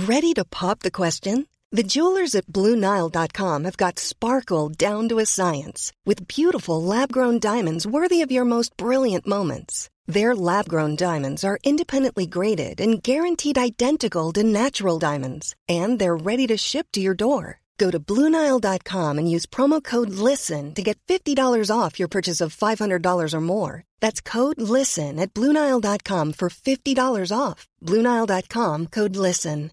Ready to pop the question? The jewelers at BlueNile.com have got sparkle down to a science with beautiful lab-grown diamonds worthy of your most brilliant moments. Their lab-grown diamonds are independently graded and guaranteed identical to natural diamonds, and they're ready to ship to your door. Go to BlueNile.com and use promo code LISTEN to get $50 off your purchase of $500 or more. That's code LISTEN at BlueNile.com for $50 off. BlueNile.com, code LISTEN.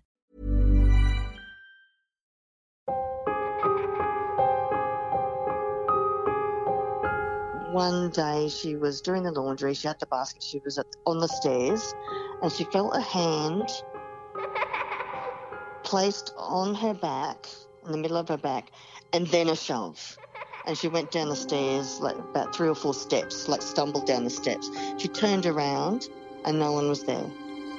One day she was doing the laundry, she had the basket, she was on the stairs, and she felt a hand placed on her back, in the middle of her back, and then a shove. And she went down the stairs, like about 3 or 4 steps, like stumbled down the steps. She turned around and no one was there.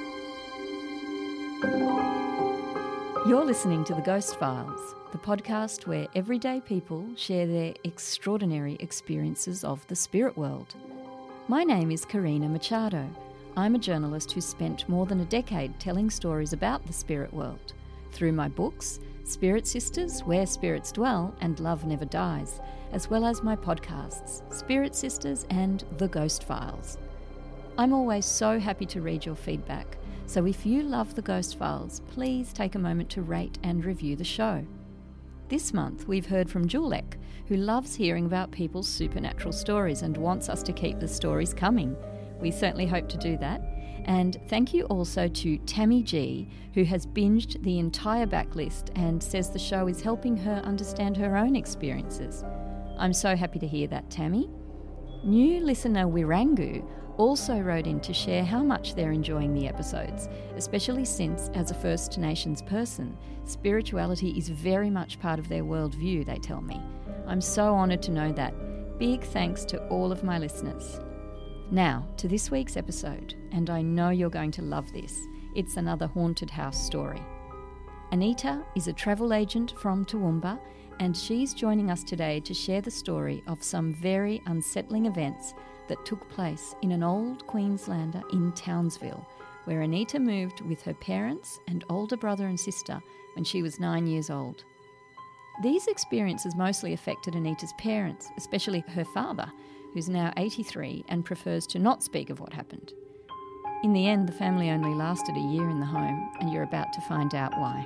You're listening to The Ghost Files, the podcast where everyday people share their extraordinary experiences of the spirit world. My name is Karina Machado. I'm a journalist who spent more than a decade telling stories about the spirit world through my books, Spirit Sisters, Where Spirits Dwell, and Love Never Dies, as well as my podcasts, Spirit Sisters and The Ghost Files. I'm always so happy to read your feedback, so if you love The Ghost Files, please take a moment to rate and review the show. This month we've heard from Julek, who loves hearing about people's supernatural stories and wants us to keep the stories coming. We certainly hope to do that. And thank you also to Tammy G, who has binged the entire backlist and says the show is helping her understand her own experiences. I'm so happy to hear that, Tammy. New listener Wirangu also wrote in to share how much they're enjoying the episodes, especially since, as a First Nations person, spirituality is very much part of their worldview, they tell me. I'm so honoured to know that. Big thanks to all of my listeners. Now, to this week's episode, and I know you're going to love this. It's another haunted house story. Anita is a travel agent from Toowoomba, and she's joining us today to share the story of some very unsettling events that took place in an old Queenslander in Townsville, where Anita moved with her parents and older brother and sister when she was 9 years old. These experiences mostly affected Anita's parents, especially her father, who's now 83 and prefers to not speak of what happened. In the end, the family only lasted a year in the home, and you're about to find out why.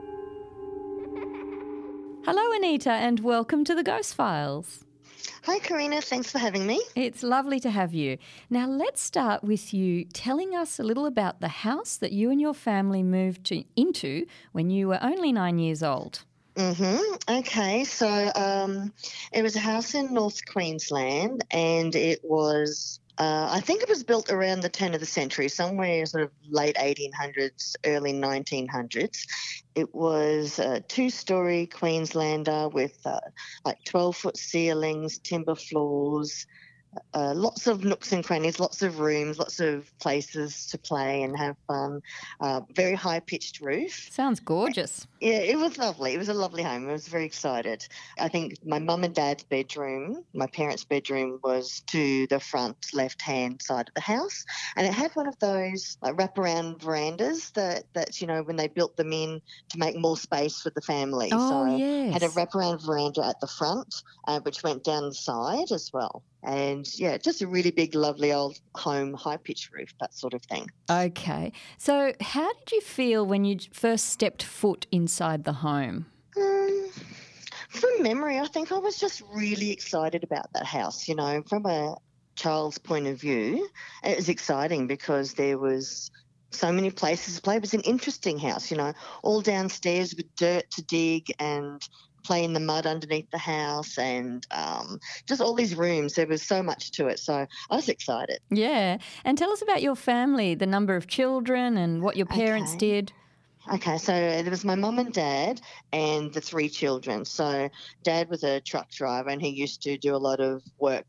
Hello, Anita, and welcome to The Ghost Files. Hi, Karina. Thanks for having me. It's lovely to have you. Now, let's start with you telling us a little about the house that you and your family moved into when you were only 9 years old. Okay, so it was a house in North Queensland, and it was, I think it was built around the turn of the century, somewhere sort of late 1800s, early 1900s. It was a 2-story Queenslander with like 12-foot ceilings, timber floors, lots of nooks and crannies, lots of rooms, lots of places to play and have fun. Very high-pitched roof. Sounds gorgeous. Yeah, it was lovely. It was a lovely home. I was very excited. I think my mum and dad's bedroom, my parents' bedroom, was to the front left-hand side of the house, and it had one of those like wraparound verandas that when they built them in to make more space for the family. Oh, so yes. Had a wraparound veranda at the front, which went down the side as well. And, yeah, just a really big, lovely old home, high-pitched roof, that sort of thing. Okay. So how did you feel when you first stepped foot inside the home? From memory, I think I was just really excited about that house. From a child's point of view, it was exciting because there was so many places to play. It was an interesting house, all downstairs with dirt to dig and play in the mud underneath the house, and just all these rooms. There was so much to it, so I was excited. Yeah. And tell us about your family, the number of children and what your parents did. Okay, so there was my mum and dad and the 3 children. So Dad was a truck driver, and he used to do a lot of work,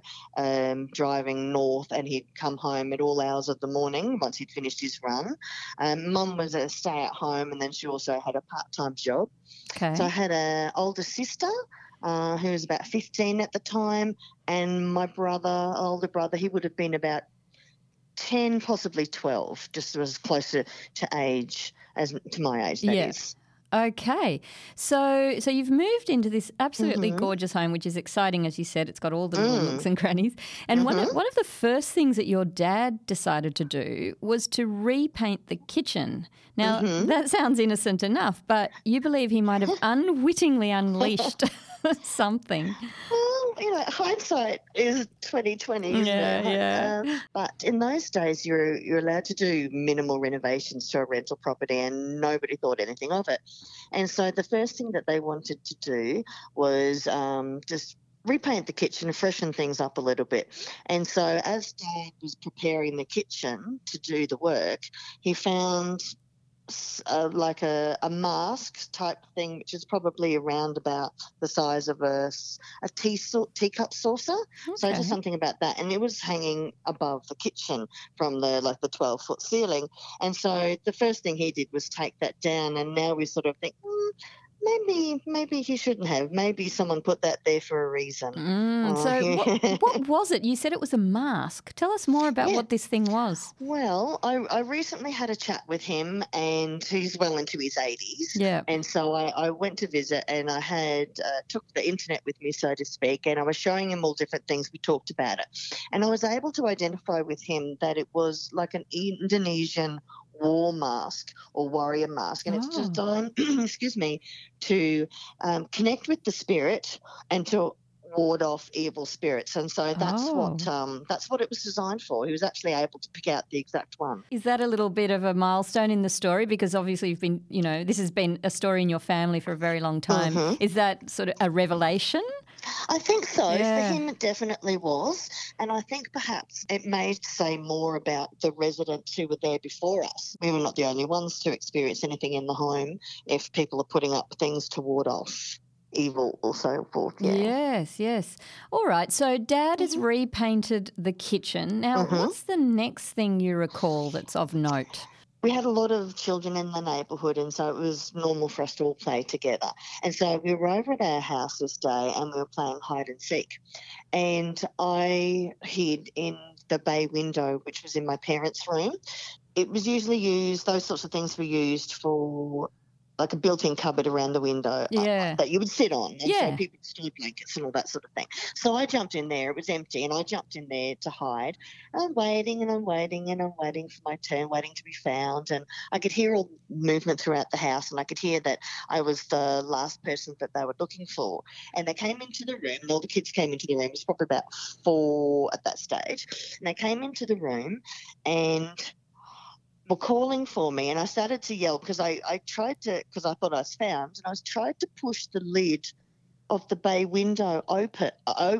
driving north, and he'd come home at all hours of the morning once he'd finished his run. Mum was a stay-at-home, and then she also had a part-time job. Okay. So I had an older sister who was about 15 at the time, and my older brother, he would have been about 10, possibly 12, just was closer to age as to my age, that is. Okay. So you've moved into this absolutely gorgeous home, which is exciting, as you said. It's got all the little nooks and crannies. And one of the first things that your dad decided to do was to repaint the kitchen. Now, that sounds innocent enough, but you believe he might have unwittingly unleashed something. Well, hindsight is 20/20, isn't it? But in those days, you're allowed to do minimal renovations to a rental property, and nobody thought anything of it. And so the first thing that they wanted to do was just repaint the kitchen and freshen things up a little bit. And so as Dad was preparing the kitchen to do the work, he found like a mask type thing, which is probably around about the size of a teacup saucer. Okay. So just something about that. And it was hanging above the kitchen from the 12-foot ceiling. And so the first thing he did was take that down, and now we sort of think, maybe he shouldn't have. Maybe someone put that there for a reason. What was it? You said it was a mask. Tell us more about what this thing was. Well, I recently had a chat with him, and he's well into his 80s. Yeah. And so I went to visit, and I had took the internet with me, so to speak, and I was showing him all different things. We talked about it. And I was able to identify with him that it was like an Indonesian war mask or warrior mask, and it's designed, to connect with the spirit and to ward off evil spirits. And so that's what it was designed for. He was actually able to pick out the exact one. Is that a little bit of a milestone in the story? Because obviously you've been, this has been a story in your family for a very long time. Is that sort of a revelation? I think so. Yeah. For him, it definitely was. And I think perhaps it may say more about the residents who were there before us. We were not the only ones to experience anything in the home if people are putting up things to ward off evil or so forth. Yeah. Yes. All right. So Dad has repainted the kitchen. Now, what's the next thing you recall that's of note? We had a lot of children in the neighbourhood, and so it was normal for us to all play together. And so we were over at our house this day and we were playing hide and seek. And I hid in the bay window, which was in my parents' room. It was usually used, those sorts of things were used for like a built-in cupboard around the window that you would sit on. And so people would store blankets and all that sort of thing. So I jumped in there. It was empty, and I jumped in there to hide. I'm waiting and I'm waiting and I'm waiting for my turn, waiting to be found. And I could hear all movement throughout the house, and I could hear that I was the last person that they were looking for. And they came into the room, and all the kids came into the room. It was probably about 4 at that stage. And they came into the room and were calling for me, and I started to yell because I tried to, because I thought I was found, and I tried to push the lid of the bay window open,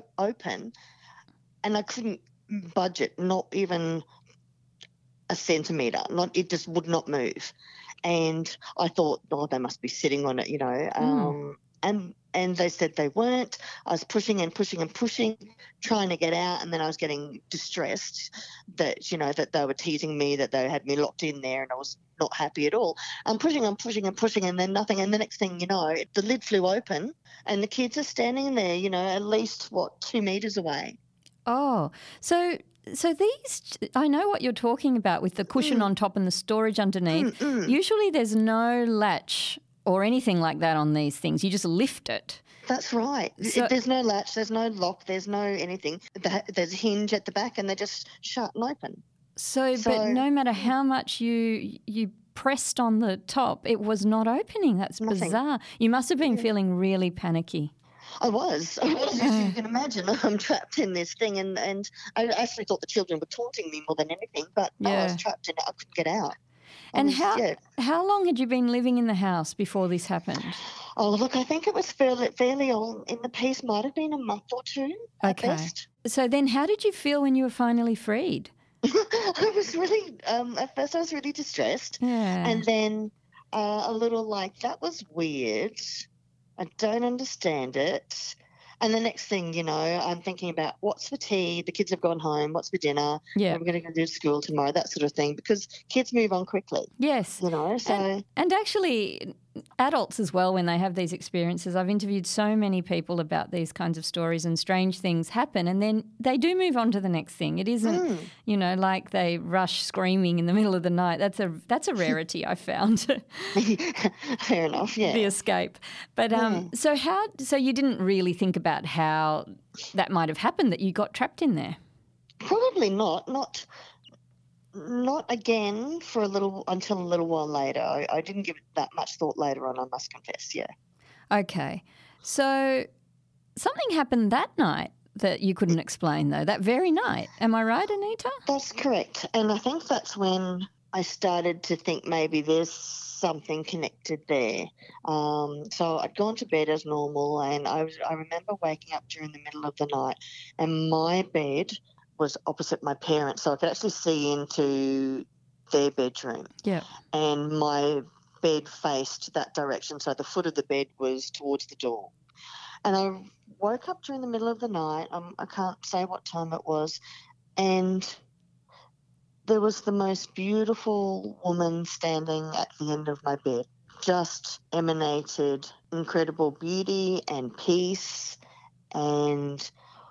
and I couldn't budge it, not even a centimetre. It just would not move. And I thought, they must be sitting on it, And they said they weren't. I was pushing and pushing and pushing, trying to get out, and then I was getting distressed that, that they were teasing me, that they had me locked in there, and I was not happy at all. I'm pushing and pushing and pushing, and then nothing. And the next thing you know, the lid flew open, and the kids are standing there, at least, 2 metres away. Oh, so these, I know what you're talking about with the cushion on top and the storage underneath. Usually there's no latch or anything like that on these things. You just lift it. That's right. So, there's no latch, there's no lock, there's no anything. There's a hinge at the back, and they're just shut and open. So but no matter how much you pressed on the top, it was not opening. That's bizarre. You must have been feeling really panicky. I was, as you can imagine. I'm trapped in this thing, and I actually thought the children were taunting me more than anything, but I was trapped in it. I couldn't get out. And how long had you been living in the house before this happened? Oh, look, I think it was fairly on in the piece. Might have been a month or two at best. So then how did you feel when you were finally freed? I was really, at first I was really distressed. Yeah. And then a little like, that was weird. I don't understand it. And the next thing, I'm thinking about what's for tea, the kids have gone home, what's for dinner, we're going to go to school tomorrow, that sort of thing, because kids move on quickly. Yes. So. And actually, adults as well, when they have these experiences, I've interviewed so many people about these kinds of stories, and strange things happen and then they do move on to the next thing. It isn't, like they rush screaming in the middle of the night. That's a rarity, I found. Fair enough, yeah. The escape. But so you didn't really think about how that might have happened, that you got trapped in there? Probably not. Not again until a little while later. I didn't give it that much thought later on, I must confess, yeah. Okay. So something happened that night that you couldn't explain, though, that very night. Am I right, Anita? That's correct. And I think that's when I started to think maybe there's something connected there. So I'd gone to bed as normal, and I remember waking up during the middle of the night, and my bed was opposite my parents, so I could actually see into their bedroom. Yeah. And my bed faced that direction, so the foot of the bed was towards the door. And I woke up during the middle of the night, I can't say what time it was, and there was the most beautiful woman standing at the end of my bed. Just emanated incredible beauty and peace and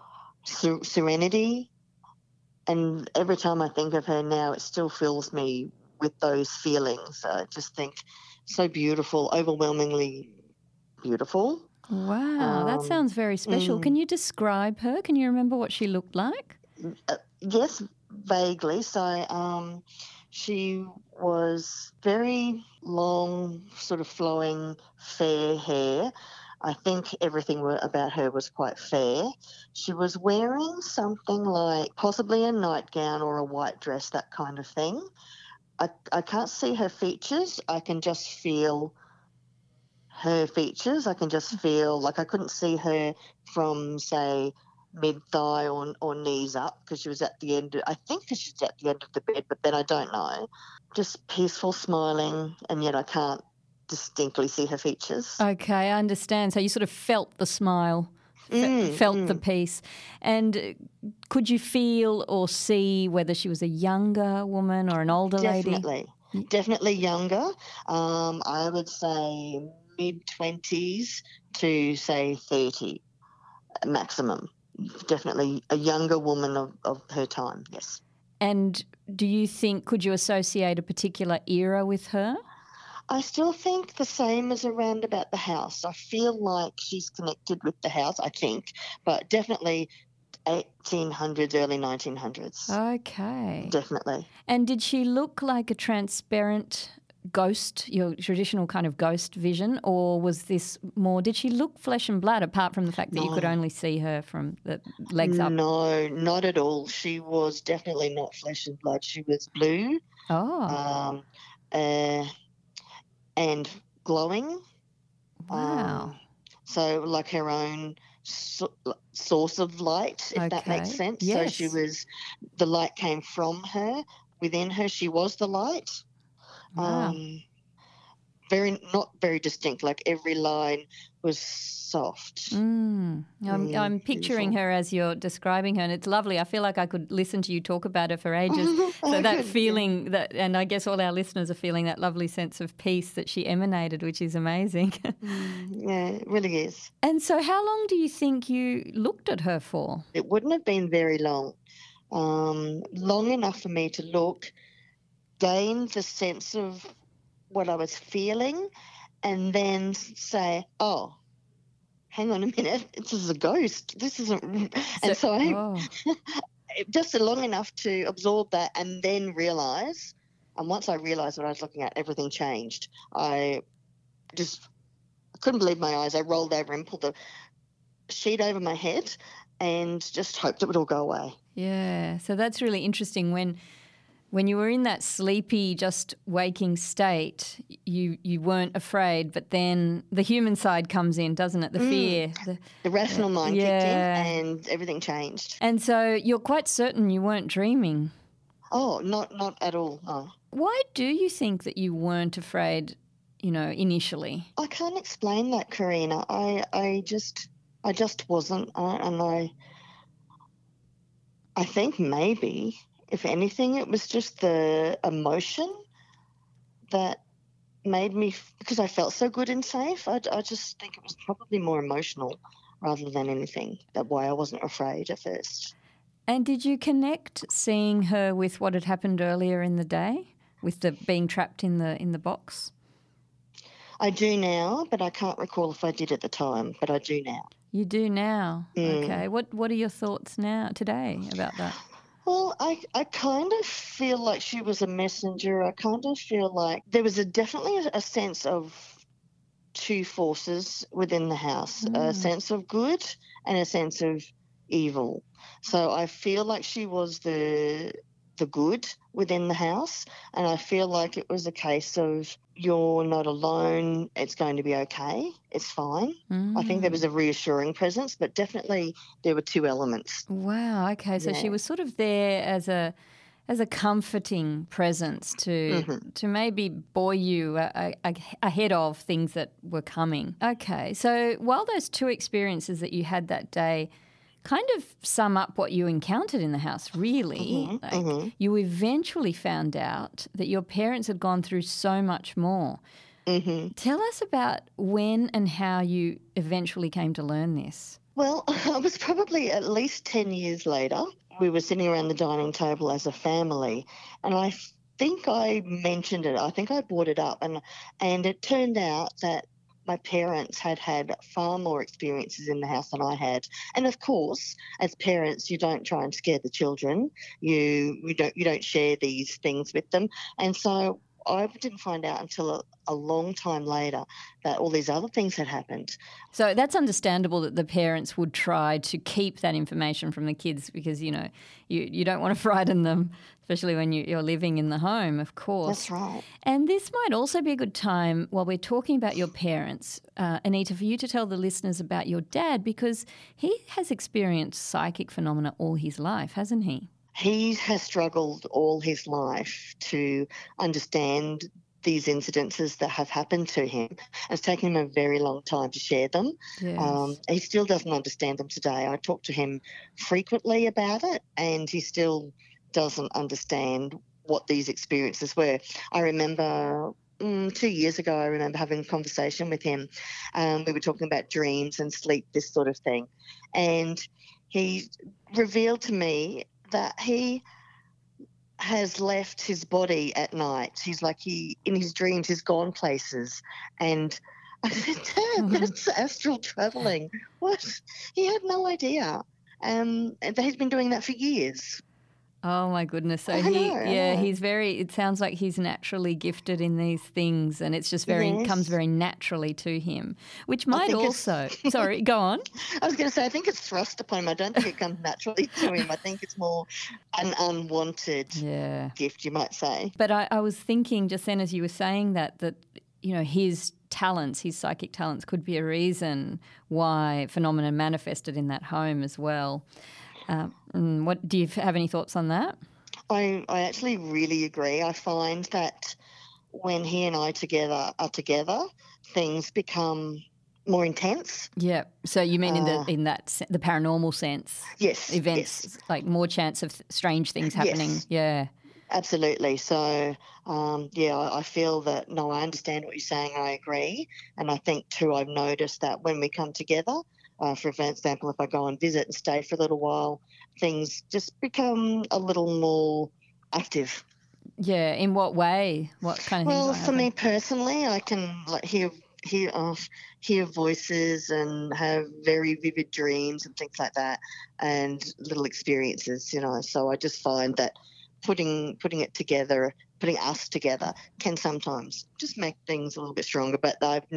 serenity. And every time I think of her now, it still fills me with those feelings. I just think so beautiful, overwhelmingly beautiful. Wow, that sounds very special. Can you describe her? Can you remember what she looked like? Yes, vaguely. So she was very long, sort of flowing, fair hair. I think everything about her was quite fair. She was wearing something like possibly a nightgown or a white dress, that kind of thing. I can't see her features. I can just feel her features. I can just feel, like, I couldn't see her from, say, mid-thigh or knees up, because she was at the end. I think she was at the end of the bed, but then I don't know. Just peaceful, smiling, and yet I can't distinctly see her features. Okay, I understand. So you sort of felt the smile, felt the peace. And could you feel or see whether she was a younger woman or an older lady? Definitely younger. I would say mid-20s to, say, 30 maximum. Definitely a younger woman of her time, yes. And could you associate a particular era with her? I still think the same as around about the house. I feel like she's connected with the house, I think, but definitely 1800s, early 1900s. Okay. Definitely. And did she look like a transparent ghost, your traditional kind of ghost vision, or was this more, did she look flesh and blood, apart from the fact that you could only see her from the legs up? No, not at all. She was definitely not flesh and blood. She was blue. Oh. And glowing. Wow. So like her own source of light, if that makes sense. Yes. So the light came from her. Within her, she was the light. Wow. Not very distinct, like every line was soft. I'm picturing her as you're describing her, and it's lovely. I feel like I could listen to you talk about her for ages. So that feeling, and I guess all our listeners are feeling that lovely sense of peace that she emanated, which is amazing. Yeah, it really is. And so how long do you think you looked at her for? It wouldn't have been very long. Long enough for me to look, gain the sense of what I was feeling, and then say, oh, hang on a minute, this is a ghost. This isn't... And so just long enough to absorb that and then realise, and once I realised what I was looking at, everything changed. I couldn't believe my eyes. I rolled over and pulled the sheet over my head and just hoped it would all go away. Yeah, so that's really interesting. When you were in that sleepy, just waking state, you weren't afraid, but then the human side comes in, doesn't it? The fear. The rational mind kicked in and everything changed. And so you're quite certain you weren't dreaming? Oh, not at all, no. Why do you think that you weren't afraid, initially? I can't explain that, Karina. I just wasn't, and I think maybe, if anything, it was just the emotion that made me, because I felt so good and safe, I just think it was probably more emotional rather than anything. That's why I wasn't afraid at first. And did you connect seeing her with what had happened earlier in the day, with the being trapped in the box? I do now, but I can't recall if I did at the time, but I do now. You do now? Okay. What are your thoughts now, today, about that? Well, I kind of feel like she was a messenger. I kind of feel like there was definitely a sense of two forces within the house, a sense of good and a sense of evil. So I feel like she was the good within the house, and I feel like it was a case of, you're not alone, it's going to be okay, it's fine. I think there was a reassuring presence, but definitely there were two elements. Wow, okay. So she was sort of there as a comforting presence to maybe buoy you ahead of things that were coming. Okay, so while those two experiences that you had that day kind of sum up what you encountered in the house, really, you eventually found out that your parents had gone through so much more. Tell us about when and how you eventually came to learn this. Well, it was probably at least 10 years later. We were sitting around the dining table as a family, and I think I mentioned it. I think I brought it up, and it turned out that my parents had had far more experiences in the house than I had. And of course, as parents, you don't try and scare the children. You don't share these things with them. And so I didn't find out until a long time later that all these other things had happened. So that's understandable that the parents would try to keep that information from the kids because, you know, you don't want to frighten them, especially when you're living in the home, of course. That's right. And this might also be a good time, while we're talking about your parents, Anita, for you to tell the listeners about your dad, because he has experienced psychic phenomena all his life, hasn't he? He has struggled all his life to understand these incidences that have happened to him. It's taken him a very long time to share them. Yes. He still doesn't understand them today. I talk to him frequently about it, and he still doesn't understand what these experiences were. I remember 2 years ago, I remember having a conversation with him. We were talking about dreams and sleep, this sort of thing. And he revealed to me that he has left his body at night. He's like, in his dreams, he's gone places. And I said, Dad, that's astral travelling. What? He had no idea. And he's been doing that for years. Oh my goodness! So he's very. It sounds like he's naturally gifted in these things, and it's just comes very naturally to him. Which might also. Sorry, go on. I was going to say, I think it's thrust upon him. I don't think it comes naturally to him. I think it's more an unwanted gift, you might say. But I was thinking just then, as you were saying that you know, his talents, his psychic talents, could be a reason why phenomena manifested in that home as well. What do you have any thoughts on that? I actually really agree. I find that when he and I are together, things become more intense. Yeah. So you mean in the paranormal sense? Yes. Events, like more chance of strange things happening. Yes. Yeah. Absolutely. So, I feel that, no, I understand what you're saying. I agree. And I think too, I've noticed that when we come together, for example, if I go and visit and stay for a little while, things just become a little more active. Yeah. In what way? What kind of things? Well, for me personally, I can hear voices and have very vivid dreams and things like that, and little experiences, you know. So I just find that putting us together can sometimes just make things a little bit stronger, but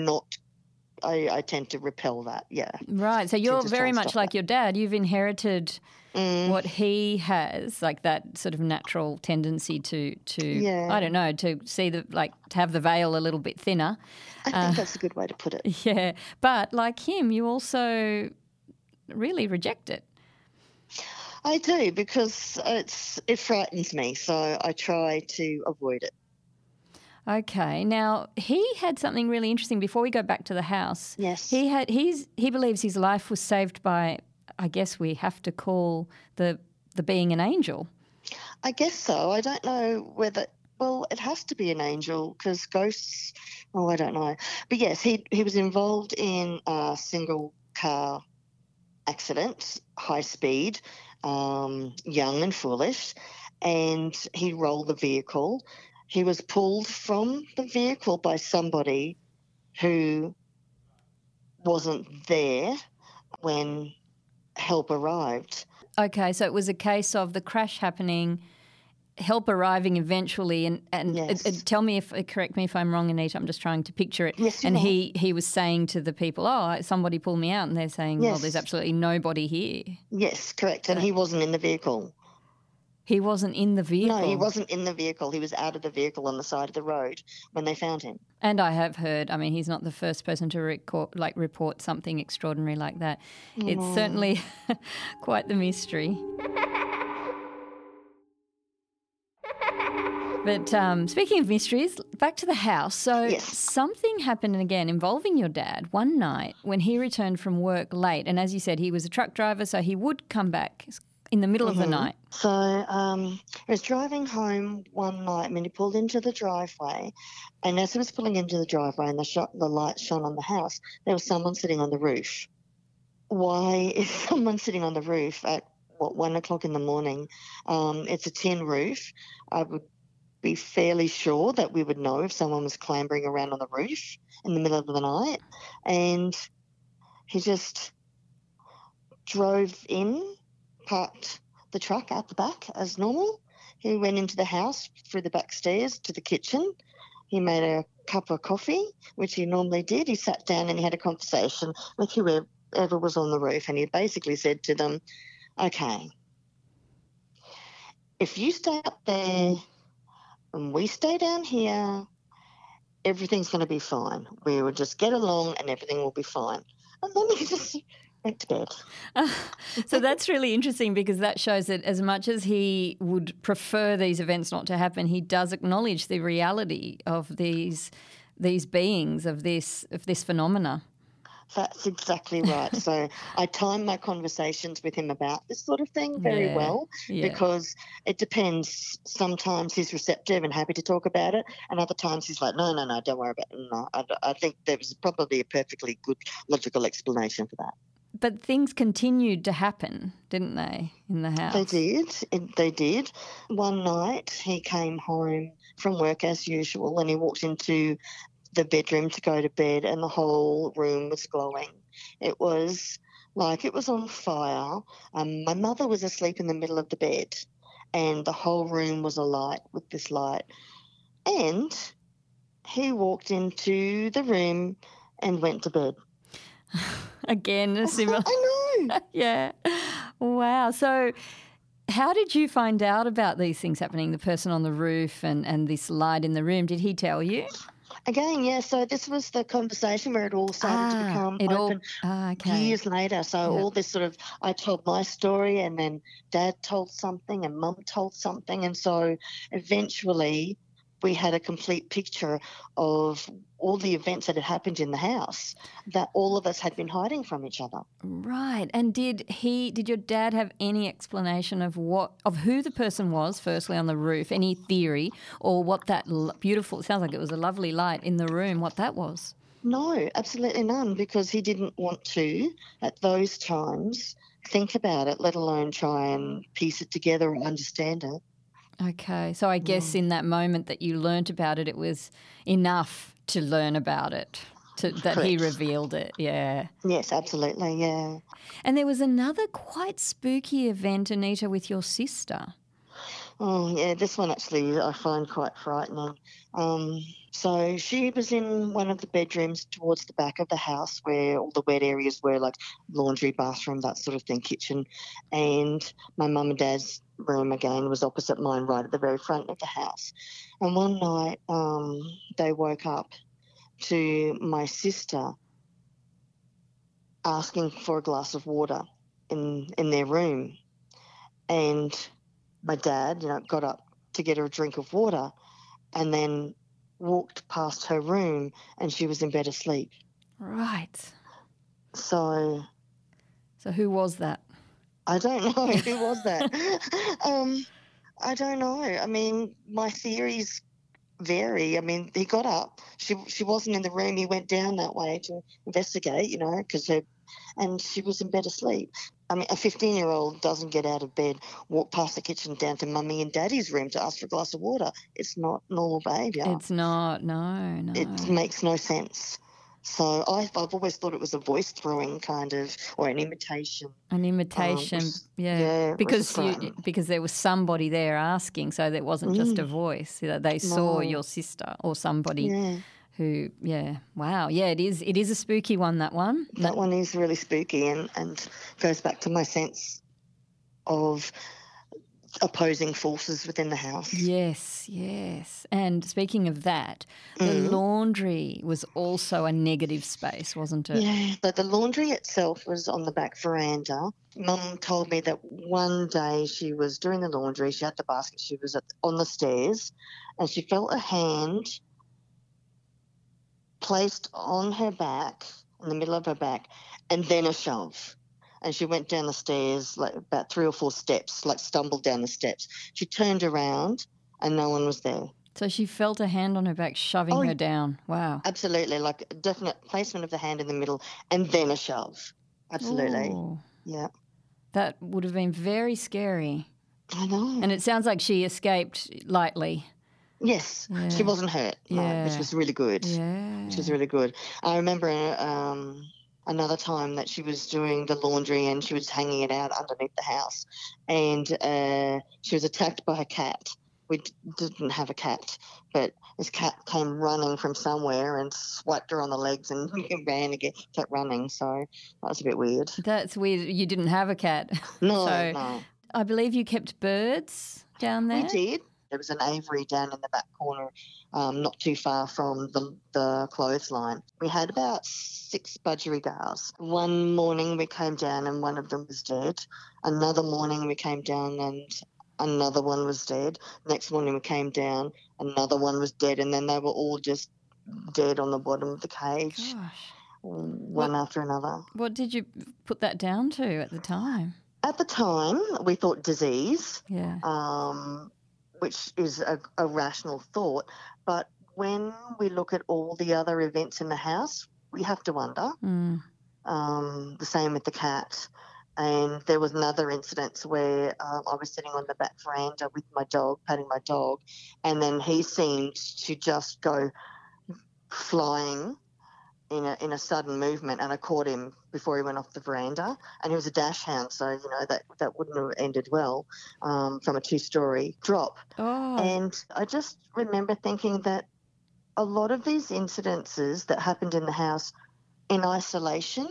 I tend to repel that, yeah. Right, so you're very much like your dad. You've inherited what he has, like that sort of natural tendency to I don't know, to see to have the veil a little bit thinner. I think that's a good way to put it. Yeah, but like him, you also really reject it. I do, because it frightens me, so I try to avoid it. Okay. Now, he had something really interesting before we go back to the house. Yes. He believes his life was saved by, I guess we have to call the being an angel. I guess so. I don't know whether Well, it has to be an angel because ghosts, oh, I don't know. But yes, he was involved in a single car accident, high speed, young and foolish, and he rolled the vehicle. He was pulled from the vehicle by somebody who wasn't there when help arrived. Okay, so it was a case of the crash happening, help arriving eventually, and Yes. tell me correct me if I'm wrong, Anita. I'm just trying to picture it. Yes, you and are. he was saying to the people, "Oh, somebody pulled me out," and they're saying, "Well, Yes. there's absolutely nobody here." Yes, correct. And he wasn't in the vehicle. He wasn't in the vehicle. No, he wasn't in the vehicle. He was out of the vehicle on the side of the road when they found him. And I have heard, I mean, he's not the first person to report something extraordinary like that. It's certainly quite the mystery. But speaking of mysteries, back to the house. So Yes. something happened again involving your dad one night when he returned from work late. And as you said, he was a truck driver, so he would come back in the middle of the night. So he was driving home one night when he pulled into the driveway, and as he was pulling into the driveway and the light shone on the house, there was someone sitting on the roof. Why is someone sitting on the roof at 1 o'clock in the morning? It's a tin roof. I would be fairly sure that we would know if someone was clambering around on the roof in the middle of the night. And he just drove in, parked the truck out the back as normal. He went into the house through the back stairs to the kitchen. He made a cup of coffee, which he normally did. He sat down and he had a conversation with whoever was on the roof, and he basically said to them, okay, if you stay up there and we stay down here, everything's going to be fine. We will just get along and everything will be fine. And then he just went to bed. So that's really interesting because that shows that as much as he would prefer these events not to happen, he does acknowledge the reality of these beings, of this phenomena. That's exactly right. So I time my conversations with him about this sort of thing very well because it depends. Sometimes he's receptive and happy to talk about it, and other times he's like, no, don't worry about it. No, I think there was probably a perfectly good logical explanation for that. But things continued to happen, didn't they, in the house? They did. One night he came home from work as usual and he walked into the bedroom to go to bed and the whole room was glowing. It was like it was on fire. My mother was asleep in the middle of the bed and the whole room was alight with this light. And he walked into the room and went to bed. Again, a similar... I know. Yeah. Wow. So how did you find out about these things happening, the person on the roof and this light in the room? Did he tell you? Again, yeah, so this was the conversation where it all started to become open years later. So all this sort of, I told my story and then Dad told something and Mum told something. And so eventually we had a complete picture of all the events that had happened in the house that all of us had been hiding from each other. Right. And did your dad have any explanation of who the person was, firstly on the roof, any theory, or what that beautiful, it sounds like it was a lovely light in the room, what that was? No, absolutely none, because he didn't want to, at those times, think about it, let alone try and piece it together or understand it. Okay. So I guess in that moment that you learnt about it, it was enough to learn about it, that he revealed it. Yeah. Yes, absolutely, yeah. And there was another quite spooky event, Anita, with your sister. Oh, yeah, this one actually I find quite frightening. So she was in one of the bedrooms towards the back of the house where all the wet areas were, like laundry, bathroom, that sort of thing, kitchen. And my mum and dad's room, again, was opposite mine right at the very front of the house. And one night they woke up to my sister asking for a glass of water in their room. And my dad, got up to get her a drink of water and then walked past her room and she was in bed asleep. Right. So who was that? I don't know. Who was that? I don't know. I mean, my theories vary. I mean, he got up. She wasn't in the room. He went down that way to investigate, and she was in bed asleep. I mean, a 15-year-old doesn't get out of bed, walk past the kitchen down to Mummy and Daddy's room to ask for a glass of water. It's not normal behaviour. It's not, no. It makes no sense. So I've always thought it was a voice throwing kind of, or an imitation. An imitation, because there was somebody there asking, so there wasn't just a voice. They saw your sister or somebody who, wow. Yeah, it is a spooky one, that one. That one is really spooky and goes back to my sense of opposing forces within the house. Yes. And speaking of that, the laundry was also a negative space, wasn't it? Yeah, but the laundry itself was on the back veranda. Mum told me that one day she was doing the laundry, she had the basket, she was on the stairs, and she felt a hand placed on her back, in the middle of her back, and then a shove. And she went down the stairs, like about 3 or 4 steps, like stumbled down the steps. She turned around and no one was there. So she felt a hand on her back shoving her down. Wow. Absolutely, like a definite placement of the hand in the middle and then a shove. Absolutely. Ooh. Yeah. That would have been very scary. I know. And it sounds like she escaped lightly. Yes, she wasn't hurt, which was really good. Yeah. Which was really good. I remember another time that she was doing the laundry and she was hanging it out underneath the house, and she was attacked by a cat. We didn't have a cat, but this cat came running from somewhere and swiped her on the legs and ran again, kept running. So that was a bit weird. That's weird. You didn't have a cat. No, so no. I believe you kept birds down there? We did. There was an aviary down in the back corner, not too far from the clothesline. We had about 6 budgerigars. One morning we came down and one of them was dead. Another morning we came down and another one was dead. Next morning we came down, another one was dead, and then they were all just dead on the bottom of the cage. Gosh. One after another. What did you put that down to at the time? At the time, we thought disease. Yeah. Which is a rational thought. But when we look at all the other events in the house, we have to wonder. The same with the cat. And there was another incident where I was sitting on the back veranda with my dog, patting my dog, and then he seemed to just go flying in a sudden movement, and I caught him before he went off the veranda, and he was a dash hound, so that wouldn't have ended well from a 2-story drop. And I just remember thinking that a lot of these incidences that happened in the house in isolation,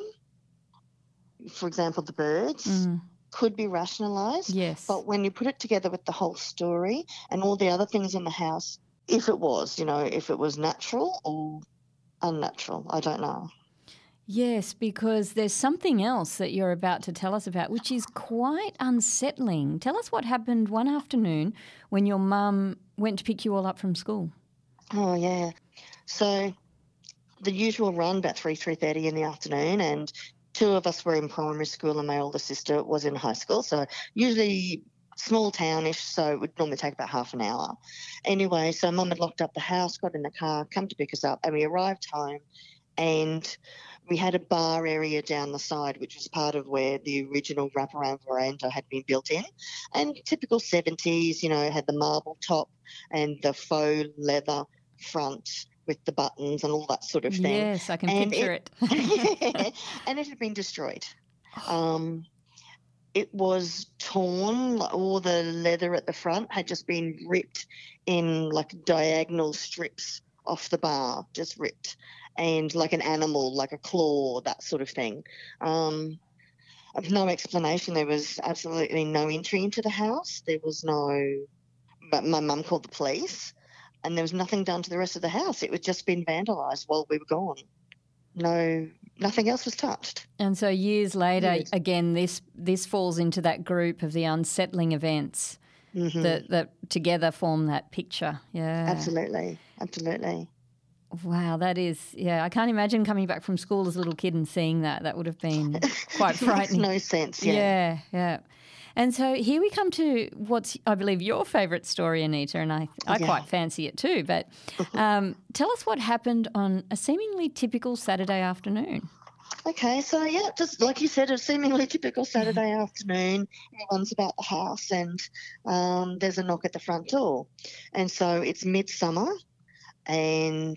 for example the birds, could be rationalised. Yes. But when you put it together with the whole story and all the other things in the house, if it was natural or unnatural, I don't know. Yes, because there's something else that you're about to tell us about, which is quite unsettling. Tell us what happened one afternoon when your mum went to pick you all up from school. Oh, yeah. So the usual run, about 3:30 in the afternoon, and 2 of us were in primary school and my older sister was in high school. So usually small townish, so it would normally take about half an hour. Anyway, so Mum had locked up the house, got in the car, come to pick us up, and we arrived home, and we had a bar area down the side, which was part of where the original wraparound veranda had been built in. And typical 70s, had the marble top and the faux leather front with the buttons and all that sort of thing. Yes, I can picture it. Yeah, and it had been destroyed. It was torn, all the leather at the front had just been ripped in like diagonal strips off the bar, just ripped, and like an animal, like a claw, that sort of thing. No explanation. There was absolutely no entry into the house. There was but my mum called the police, and there was nothing done to the rest of the house. It had just been vandalised while we were gone. Nothing else was touched. And so years later, again, this falls into that group of the unsettling events that together form that picture. Yeah. Absolutely. Wow, that is, I can't imagine coming back from school as a little kid and seeing that. That would have been quite frightening. Makes no sense, yeah. Yeah. And so here we come to what's, I believe, your favourite story, Anita, and I quite fancy it too. But tell us what happened on a seemingly typical Saturday afternoon. Okay, so just like you said, a seemingly typical Saturday afternoon. Everyone's about the house, and there's a knock at the front door. And so it's midsummer, and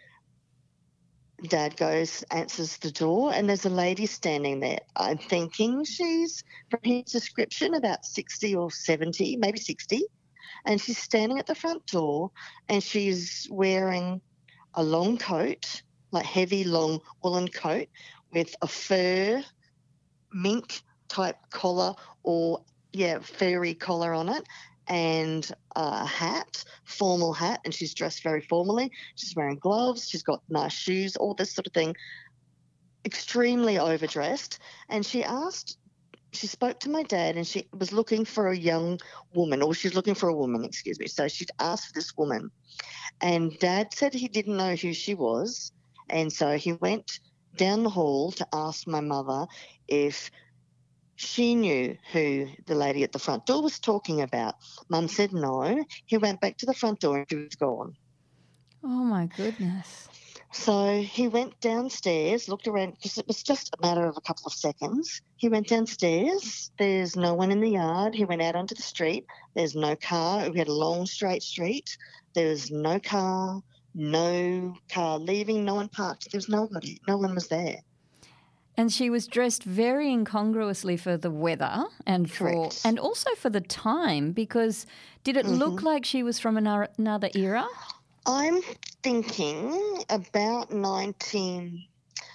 Dad answers the door, and there's a lady standing there. I'm thinking she's, from his description, about 60 or 70, maybe 60. And she's standing at the front door, and she's wearing a long coat, like heavy, long woolen coat with a fur, mink-type collar or, furry collar on it, and a hat, formal hat, and she's dressed very formally. She's wearing gloves, she's got nice shoes, all this sort of thing, extremely overdressed. And she spoke to my dad, and she was looking for a young woman, or she's looking for a woman, excuse me. So she'd asked for this woman, and Dad said he didn't know who she was, and so he went down the hall to ask my mother if she knew who the lady at the front door was talking about. Mum said no. He went back to the front door and she was gone. Oh, my goodness. So he went downstairs, looked around, because it was just a matter of a couple of seconds. He went downstairs. There's no one in the yard. He went out onto the street. There's no car. We had a long, straight street. There was no car leaving, no one parked. There was nobody. No one was there. And she was dressed very incongruously for the weather and also for the time, because did it look like she was from another era? I'm thinking about maybe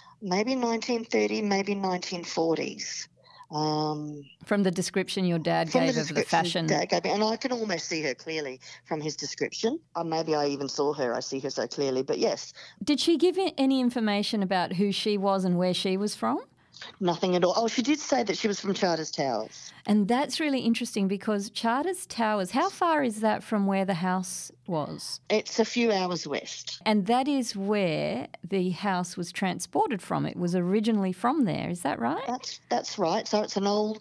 1930, maybe 1940s. From the description your dad gave of the fashion. Dad gave me, and I can almost see her clearly from his description. Maybe I even saw her. I see her so clearly, but yes. Did she give any information about who she was and where she was from? Nothing at all. Oh, she did say that she was from Charters Towers. And that's really interesting, because Charters Towers, how far is that from where the house was? It's a few hours west. And that is where the house was transported from. It was originally from there. Is that right? That's right. So it's an old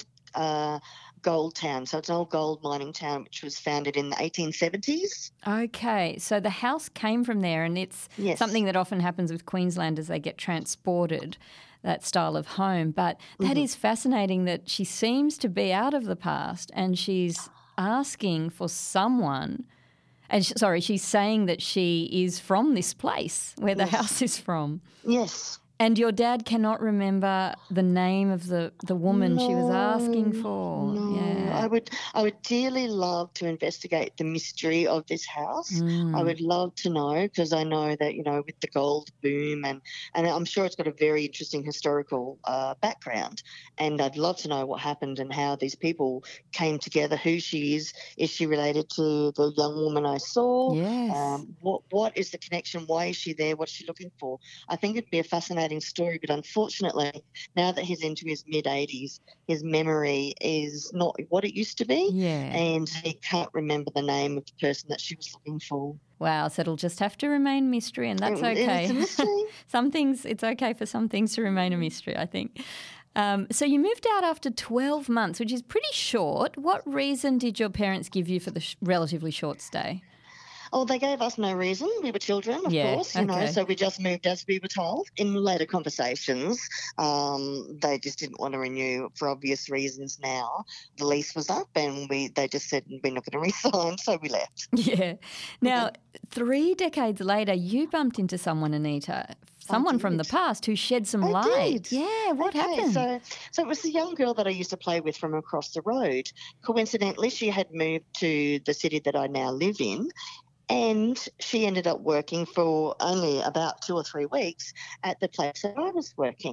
gold town. So it's an old gold mining town which was founded in the 1870s. Okay. So the house came from there, and it's something that often happens with Queenslanders. They get transported, that style of home. But that is fascinating that she seems to be out of the past, and she's asking for someone, and she's saying that she is from this place where the house is from. Yes. And your dad cannot remember the name of the woman she was asking for. No. Yeah. I would dearly love to investigate the mystery of this house. I would love to know, because I know that, with the gold boom and I'm sure it's got a very interesting historical background, and I'd love to know what happened and how these people came together, who she is she related to the young woman I saw? Yes. What is the connection? Why is she there? What's she looking for? I think it'd be a fascinating story, but unfortunately, now that he's into his mid-80s, his memory is not what it used to be, and he can't remember the name of the person that she was looking for. Wow, so it'll just have to remain mystery, and that's okay. It's a mystery. It's okay for some things to remain a mystery, I think. So you moved out after 12 months, which is pretty short. What reason did your parents give you for the relatively short stay? Oh, they gave us no reason. We were children, of course, so we just moved as we were told. In later conversations, they just didn't want to renew for obvious reasons now. The lease was up, and they just said we're not going to resign, so we left. Yeah. Now, 3 decades later, you bumped into someone, Anita, someone from the past who shed some light. Did. Yeah, what happened? So it was a young girl that I used to play with from across the road. Coincidentally, she had moved to the city that I now live in, and she ended up working for only about 2 or 3 weeks at the place that I was working.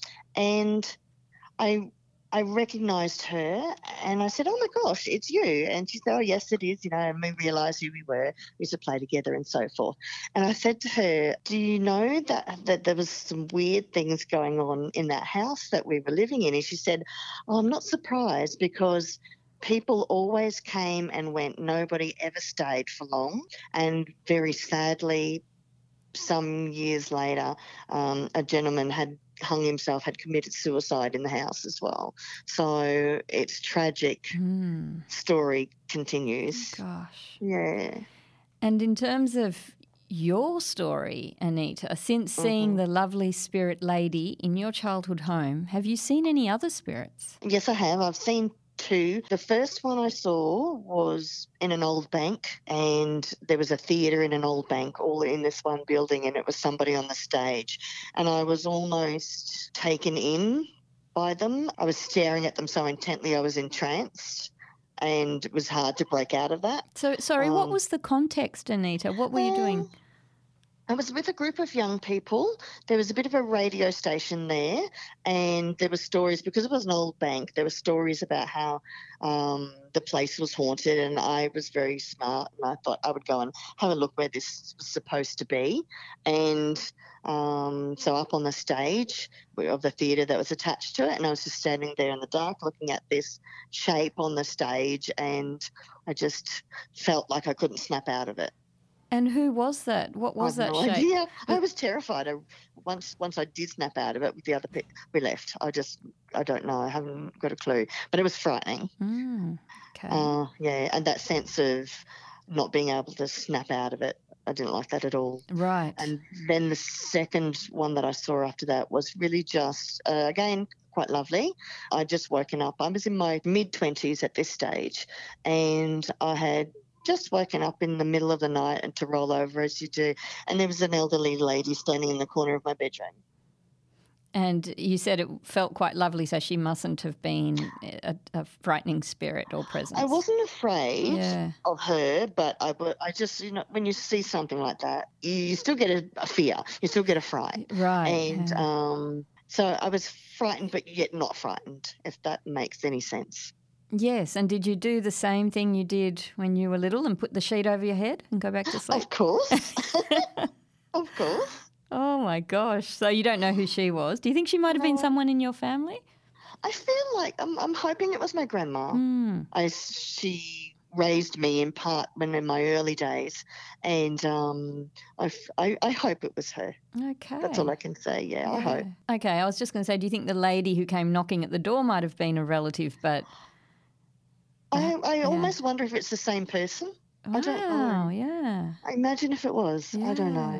And I recognised her, and I said, "Oh my gosh, it's you." And she said, "Oh yes, it is," and we realised who we were. We used to play together and so forth. And I said to her, "Do you know that there was some weird things going on in that house that we were living in?" And she said, "Oh, I'm not surprised, because people always came and went. Nobody ever stayed for long." And very sadly, some years later, a gentleman had hung himself, had committed suicide in the house as well. So it's tragic. Story continues. Gosh. Yeah. And in terms of your story, Anita, since seeing the lovely spirit lady in your childhood home, have you seen any other spirits? Yes, I have. I've seen two. The first one I saw was in an old bank, and there was a theatre in an old bank all in this one building, and it was somebody on the stage. And I was almost taken in by them. I was staring at them so intently I was entranced, and it was hard to break out of that. So, sorry, what was the context, Anita? What were you doing? I was with a group of young people. There was a bit of a radio station there, and there were stories, because it was an old bank, there were stories about how the place was haunted, and I was very smart, and I thought I would go and have a look where this was supposed to be. And so up on the stage of the theatre that was attached to it, and I was just standing there in the dark looking at this shape on the stage, and I just felt like I couldn't snap out of it. And who was that? What was that shape? Yeah, I was terrified. Once I did snap out of it with the other people, we left. I don't know. I haven't got a clue. But it was frightening. Okay. Yeah, and that sense of not being able to snap out of it, I didn't like that at all. Right. And then the second one that I saw after that was really just, again, quite lovely. I'd just woken up. I was in my mid-20s at this stage, and I had just woken up in the middle of the night and to roll over as you do, and there was an elderly lady standing in the corner of my bedroom. And you said it felt quite lovely, so she mustn't have been a frightening spirit or presence. I wasn't afraid of her, but I just, when you see something like that, you still get a fear, you still get a fright. Right. And so I was frightened, but yet not frightened, if that makes any sense. Yes, and did you do the same thing you did when you were little and put the sheet over your head and go back to sleep? Of course. Of course. Oh, my gosh. So you don't know who she was. Do you think she might have been someone in your family? I feel like I'm hoping it was my grandma. She raised me in part when in my early days, and I hope it was her. Okay. That's all I can say, yeah. I hope. Okay, I was just going to say, do you think the lady who came knocking at the door might have been a relative, but... I almost wonder if it's the same person. Wow, I don't know. Yeah. I imagine if it was. Yeah. I don't know.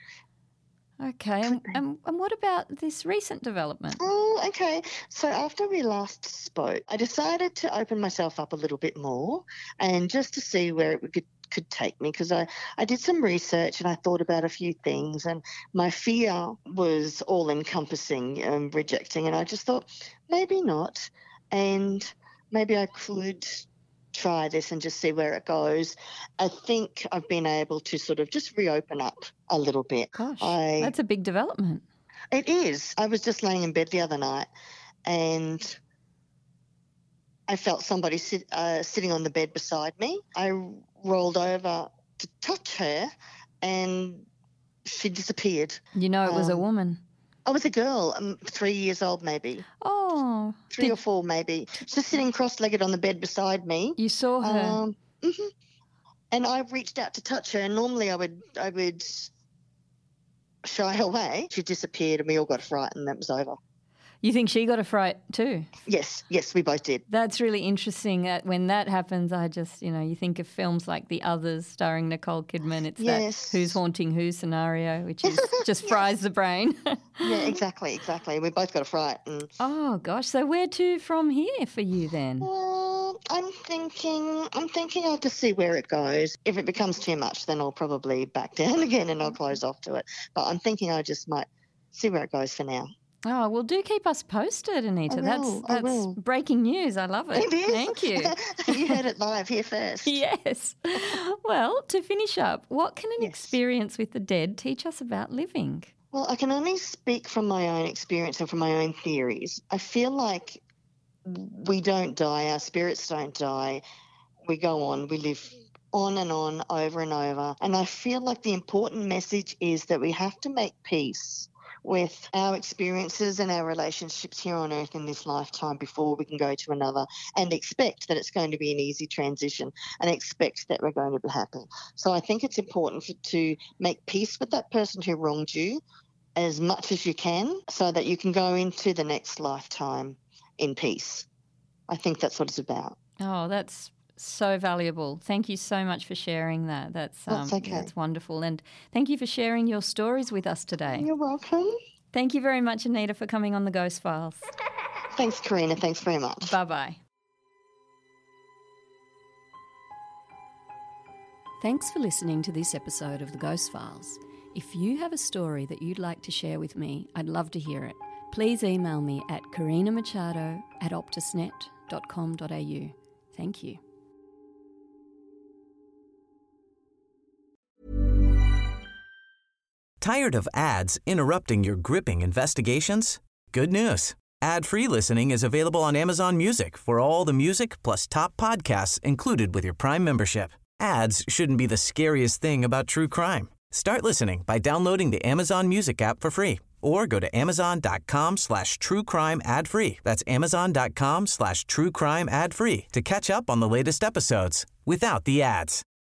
Okay, and what about this recent development? Oh, okay. So after we last spoke, I decided to open myself up a little bit more and just to see where it could take me, because I did some research and I thought about a few things, and my fear was all-encompassing and rejecting, and I just thought maybe not, and maybe I could try this and just see where it goes. I think I've been able to sort of just reopen up a little bit. Gosh, that's a big development. It is. I was just laying in bed the other night and I felt somebody sitting on the bed beside me. I rolled over to touch her and she disappeared. You know it was a woman. I was a girl, 3 years old maybe. Oh. 3 or 4 maybe. Just sitting cross-legged on the bed beside me. You saw her? And I reached out to touch her, and normally I would shy away. She disappeared and we all got frightened and that was over. You think she got a fright too? Yes, we both did. That's really interesting. When that happens, I just, you think of films like The Others starring Nicole Kidman. It's that who's haunting who scenario, which is just fries the brain. Yeah, exactly. We both got a fright. Oh, gosh. So where to from here for you then? Well, I'm thinking I'll just see where it goes. If it becomes too much, then I'll probably back down again and I'll close off to it. But I'm thinking I just might see where it goes for now. Oh, well, do keep us posted, Anita. That's breaking news. I love it. It is. Thank you. You heard it live here first. Yes. Well, to finish up, what can an experience with the dead teach us about living? Well, I can only speak from my own experience and from my own theories. I feel like we don't die. Our spirits don't die. We go on. We live on and on, over and over. And I feel like the important message is that we have to make peace with our experiences and our relationships here on earth in this lifetime before we can go to another, and expect that it's going to be an easy transition and expect that we're going to be happy. So I think it's important to make peace with that person who wronged you as much as you can so that you can go into the next lifetime in peace. I think that's what it's about. Oh, that's so valuable. Thank you so much for sharing that. That's okay. That's wonderful. And thank you for sharing your stories with us today. You're welcome. Thank you very much, Anita, for coming on the Ghost Files. Thanks, Karina. Thanks very much. Bye-bye. Thanks for listening to this episode of the Ghost Files. If you have a story that you'd like to share with me, I'd love to hear it. Please email me at karinamachado@optusnet.com.au. Thank you. Tired of ads interrupting your gripping investigations? Good news. Ad-free listening is available on Amazon Music for all the music plus top podcasts included with your Prime membership. Ads shouldn't be the scariest thing about true crime. Start listening by downloading the Amazon Music app for free or go to amazon.com/truecrime ad-free. That's amazon.com/truecrime ad-free to catch up on the latest episodes without the ads.